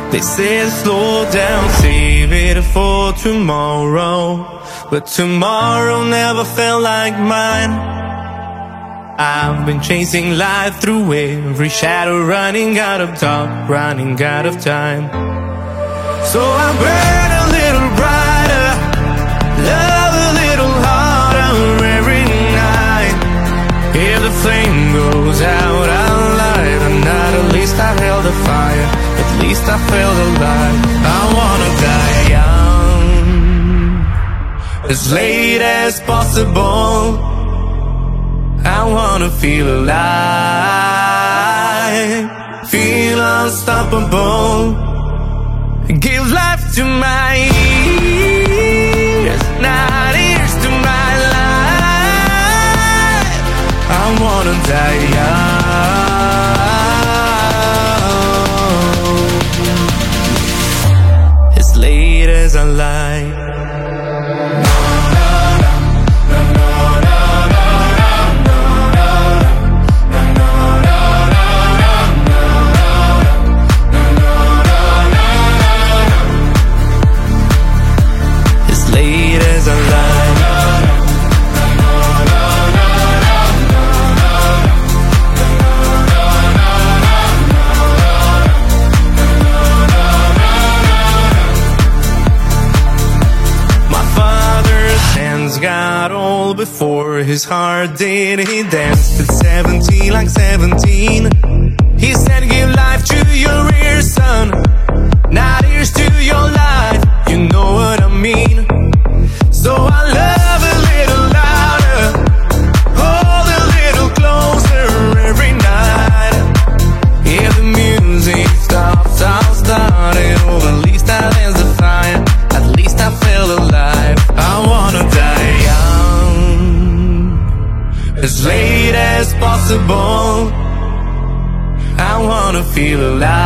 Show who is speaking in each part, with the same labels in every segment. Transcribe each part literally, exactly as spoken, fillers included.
Speaker 1: They say slow down, save it for tomorrow, but tomorrow never felt like mine. I've been chasing life through every shadow, running out of talk, running out of time. So I burn a little brighter, love a little harder every night. If the flame goes out, I'll light another. At least I held the fire, at least I felt alive. I wanna die young, as late as possible. I wanna feel alive, feel unstoppable. Give life to my years, not years to my life. I wanna die young, as late as I lie. Got old before his heart did. He danced at seventeen like seventeen. He said give life to your ears, son, not ears to your life. You know what I mean. So I love a little louder, hold a little closer every night. If the music stops, I'll start it over. At least I dance the fire, at least I feel alive. I wanna die young, as late as possible. I wanna feel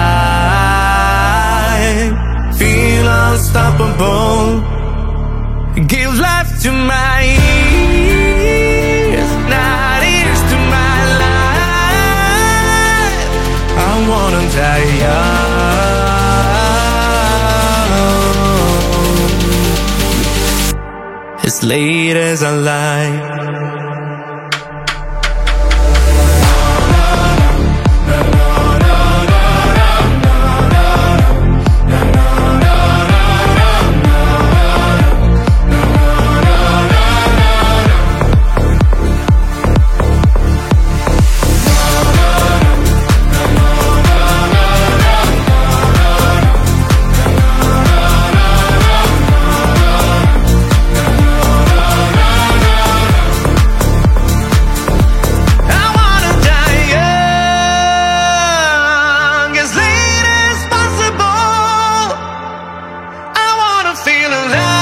Speaker 1: alive, feel unstoppable. Give life to my years, not years to my life. I wanna die young, as late as I lie. Feel alive.